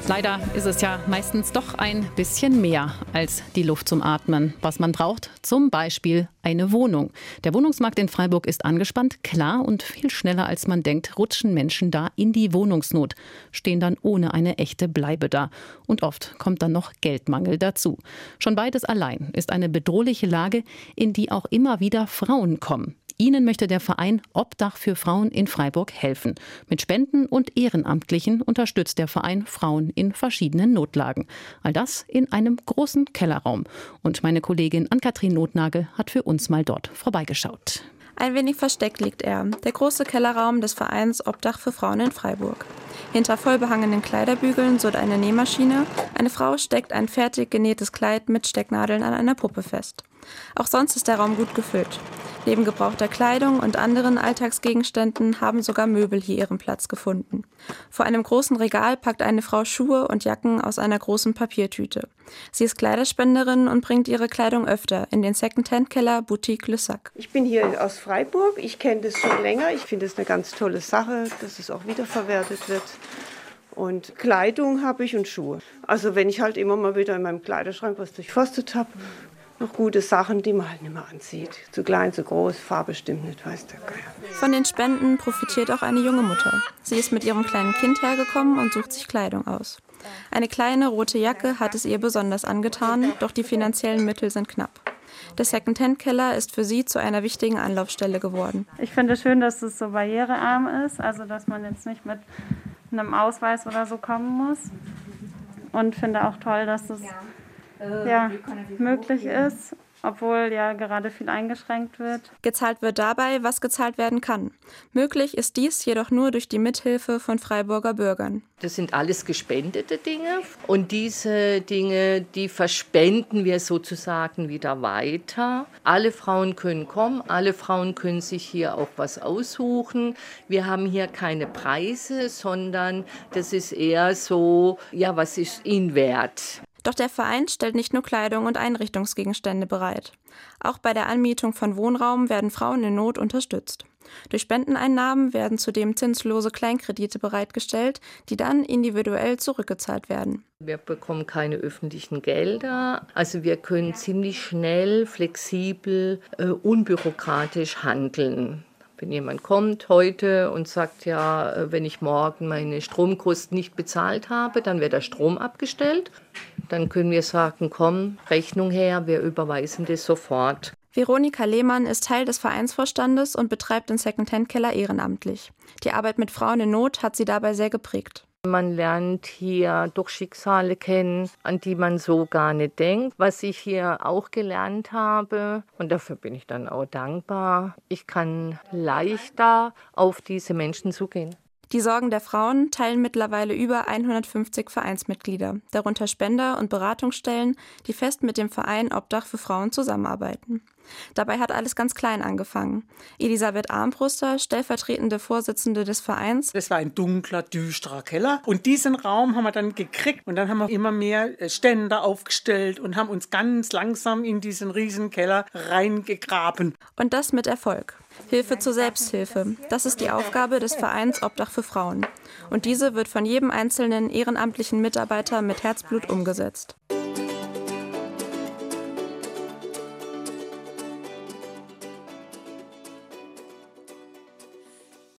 Leider ist es ja meistens doch ein bisschen mehr als die Luft zum Atmen. Was man braucht, zum Beispiel eine Wohnung. Der Wohnungsmarkt in Freiburg ist angespannt, klar, und viel schneller als man denkt, rutschen Menschen da in die Wohnungsnot, stehen dann ohne eine echte Bleibe da. Und oft kommt dann noch Geldmangel dazu. Schon beides allein ist eine bedrohliche Lage, in die auch immer wieder Frauen kommen. Ihnen möchte der Verein Obdach für Frauen in Freiburg helfen. Mit Spenden und Ehrenamtlichen unterstützt der Verein Frauen in verschiedenen Notlagen. All das in einem großen Kellerraum. Und meine Kollegin Ann-Kathrin Notnagel hat für uns mal dort vorbeigeschaut. Ein wenig versteckt liegt er, der große Kellerraum des Vereins Obdach für Frauen in Freiburg. Hinter vollbehangenen Kleiderbügeln surrt eine Nähmaschine. Eine Frau steckt ein fertig genähtes Kleid mit Stecknadeln an einer Puppe fest. Auch sonst ist der Raum gut gefüllt. Neben gebrauchter Kleidung und anderen Alltagsgegenständen haben sogar Möbel hier ihren Platz gefunden. Vor einem großen Regal packt eine Frau Schuhe und Jacken aus einer großen Papiertüte. Sie ist Kleiderspenderin und bringt ihre Kleidung öfter in den Second-Hand-Keller Boutique Le Sac. Ich bin hier aus Freiburg, ich kenne das schon länger. Ich finde es eine ganz tolle Sache, dass es auch wiederverwertet wird. Und Kleidung habe ich und Schuhe. Also wenn ich halt immer mal wieder in meinem Kleiderschrank was durchforstet habe, noch gute Sachen, die man halt nicht mehr anzieht. Zu klein, zu groß, Farbe stimmt nicht, weiß der Geier. Von den Spenden profitiert auch eine junge Mutter. Sie ist mit ihrem kleinen Kind hergekommen und sucht sich Kleidung aus. Eine kleine rote Jacke hat es ihr besonders angetan, doch die finanziellen Mittel sind knapp. Der Second-Hand-Keller ist für sie zu einer wichtigen Anlaufstelle geworden. Ich finde es schön, dass es so barrierearm ist, also dass man jetzt nicht mit einem Ausweis oder so kommen muss. Und finde auch toll, dass es möglich ist, obwohl ja gerade viel eingeschränkt wird. Gezahlt wird dabei, was gezahlt werden kann. Möglich ist dies jedoch nur durch die Mithilfe von Freiburger Bürgern. Das sind alles gespendete Dinge und diese Dinge, die verspenden wir sozusagen wieder weiter. Alle Frauen können kommen, alle Frauen können sich hier auch was aussuchen. Wir haben hier keine Preise, sondern das ist eher so, ja, was ist ihnen wert? Doch der Verein stellt nicht nur Kleidung und Einrichtungsgegenstände bereit. Auch bei der Anmietung von Wohnraum werden Frauen in Not unterstützt. Durch Spendeneinnahmen werden zudem zinslose Kleinkredite bereitgestellt, die dann individuell zurückgezahlt werden. Wir bekommen keine öffentlichen Gelder. Also wir können ziemlich schnell, flexibel, unbürokratisch handeln. Wenn jemand kommt heute und sagt, ja, wenn ich morgen meine Stromkosten nicht bezahlt habe, dann wird der Strom abgestellt. Dann können wir sagen, komm, Rechnung her, wir überweisen das sofort. Veronika Lehmann ist Teil des Vereinsvorstandes und betreibt den Second-Hand-Keller ehrenamtlich. Die Arbeit mit Frauen in Not hat sie dabei sehr geprägt. Man lernt hier doch Schicksale kennen, an die man so gar nicht denkt. Was ich hier auch gelernt habe, und dafür bin ich dann auch dankbar, ich kann leichter auf diese Menschen zugehen. Die Sorgen der Frauen teilen mittlerweile über 150 Vereinsmitglieder, darunter Spender und Beratungsstellen, die fest mit dem Verein Obdach für Frauen zusammenarbeiten. Dabei hat alles ganz klein angefangen. Elisabeth Armbruster, stellvertretende Vorsitzende des Vereins. Das war ein dunkler, düsterer Keller. Und diesen Raum haben wir dann gekriegt. Und dann haben wir immer mehr Ständer aufgestellt und haben uns ganz langsam in diesen riesen Keller reingegraben. Und das mit Erfolg. Hilfe zur Selbsthilfe. Das ist die Aufgabe des Vereins Obdach für Frauen. Und diese wird von jedem einzelnen ehrenamtlichen Mitarbeiter mit Herzblut umgesetzt.